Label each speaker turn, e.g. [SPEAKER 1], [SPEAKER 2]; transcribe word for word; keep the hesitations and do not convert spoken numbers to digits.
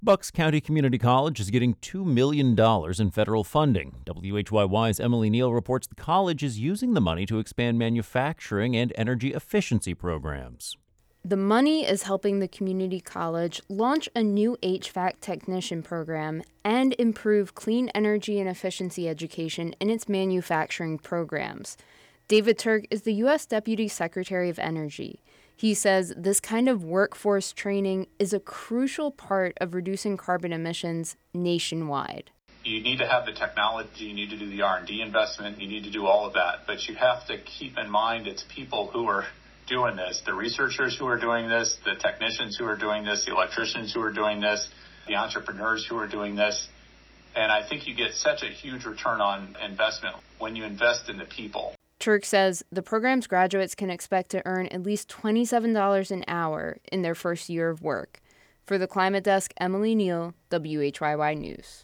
[SPEAKER 1] Bucks County Community College is getting two million dollars in federal funding. W H Y Y's Emily Neal reports the college is using the money to expand manufacturing and energy efficiency programs.
[SPEAKER 2] The money is helping the community college launch a new H V A C technician program and improve clean energy and efficiency education in its manufacturing programs. David Turk is the U S Deputy Secretary of Energy. He says this kind of workforce training is a crucial part of reducing carbon emissions nationwide.
[SPEAKER 3] You need to have the technology, you need to do the R and D investment, you need to do all of that, but you have to keep in mind it's people who are doing this, the researchers who are doing this, the technicians who are doing this, the electricians who are doing this, the entrepreneurs who are doing this. And I think you get such a huge return on investment when you invest in the people.
[SPEAKER 2] Turk says the program's graduates can expect to earn at least twenty-seven dollars an hour in their first year of work. For the Climate Desk, Emily Neal, W H Y Y News.